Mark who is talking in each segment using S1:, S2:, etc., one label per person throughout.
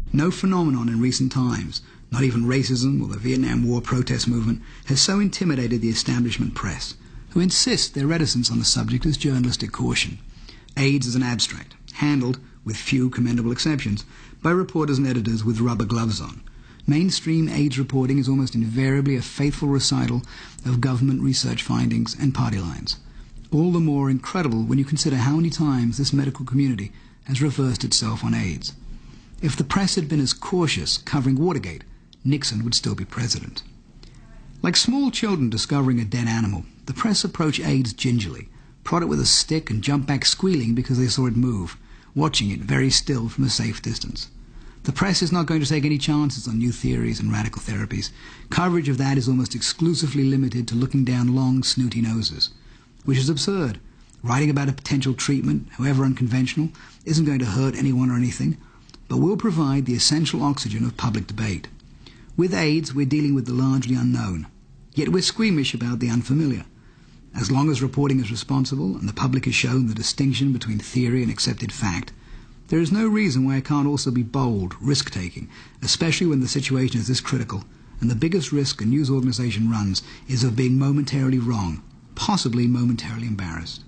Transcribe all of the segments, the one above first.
S1: No phenomenon in recent times, not even racism or the Vietnam War protest movement, has so intimidated the establishment press, who insist their reticence on the subject is journalistic caution. AIDS is an abstract, handled, with few commendable exceptions, by reporters and editors with rubber gloves on. Mainstream AIDS reporting is almost invariably a faithful recital of government research findings and party lines. All the more incredible when you consider how many times this medical community has reversed itself on AIDS. If the press had been as cautious covering Watergate, Nixon would still be president. Like small children discovering a dead animal, the press approach AIDS gingerly, prod it with a stick and jump back squealing because they saw it move, watching it very still from a safe distance. The press is not going to take any chances on new theories and radical therapies. Coverage of that is almost exclusively limited to looking down long, snooty noses, which is absurd. Writing about a potential treatment, however unconventional, isn't going to hurt anyone or anything, but will provide the essential oxygen of public debate. With AIDS, we're dealing with the largely unknown, yet we're squeamish about the unfamiliar. As long as reporting is responsible and the public is shown the distinction between theory and accepted fact, there is no reason why it can't also be bold, risk-taking, especially when the situation is this critical, and the biggest risk a news organization runs is of being momentarily wrong, possibly momentarily embarrassed.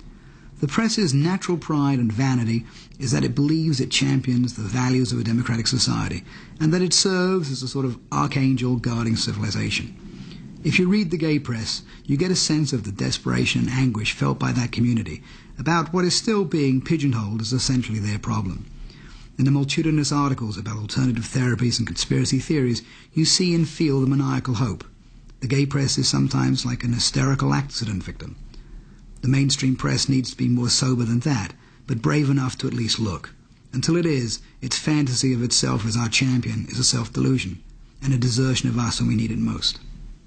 S1: The press's natural pride and vanity is that it believes it champions the values of a democratic society, and that it serves as a sort of archangel guarding civilization. If you read the gay press, you get a sense of the desperation and anguish felt by that community about what is still being pigeonholed as essentially their problem. In the multitudinous articles about alternative therapies and conspiracy theories, you see and feel the maniacal hope. The gay press is sometimes like an hysterical accident victim. The mainstream press needs to be more sober than that, but brave enough to at least look. Until it is, its fantasy of itself as our champion is a self-delusion, and a desertion of us when we need it most.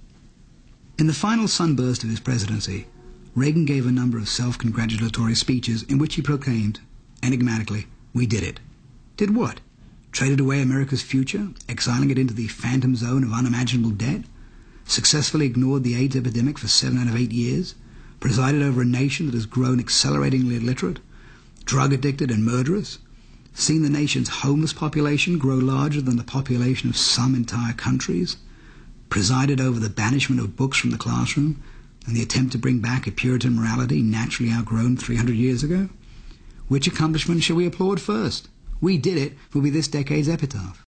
S1: In the final sunburst of his presidency, Reagan gave a number of self-congratulatory speeches in which he proclaimed, enigmatically, "We did it." Did what? Traded away America's future, exiling it into the phantom zone of unimaginable debt? Successfully ignored the AIDS epidemic for 7 out of 8 years? Presided over a nation that has grown acceleratingly illiterate, drug-addicted and murderous? Seen the nation's homeless population grow larger than the population of some entire countries? Presided over the banishment of books from the classroom and the attempt to bring back a Puritan morality naturally outgrown 300 years ago? Which accomplishment shall we applaud first? "We did it" will be this decade's epitaph.